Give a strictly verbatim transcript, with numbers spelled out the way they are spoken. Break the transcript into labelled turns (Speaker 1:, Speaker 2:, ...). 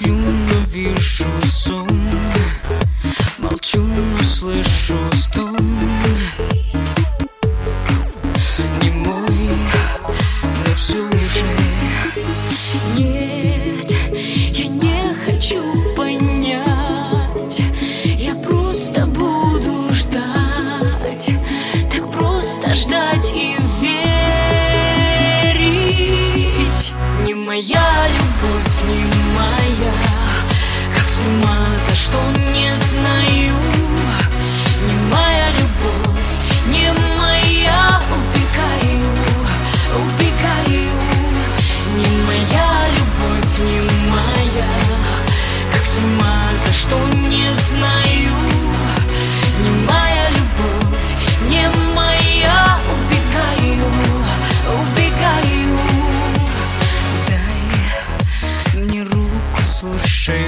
Speaker 1: сплю, но вижу сон. Молчу, но слышу стон. Не мой, но все уже. Нет, я не хочу понять. Я просто буду ждать. Так просто ждать и верить. Не моя любовь, не моя. Как тюрьма, за что не знаю. Не моя любовь, не моя. Убегаю, убегаю. Не моя любовь, не моя. Как тюрьма, за что не знаю. Не моя любовь, не моя. Убегаю, убегаю. Дай мне руку, слушай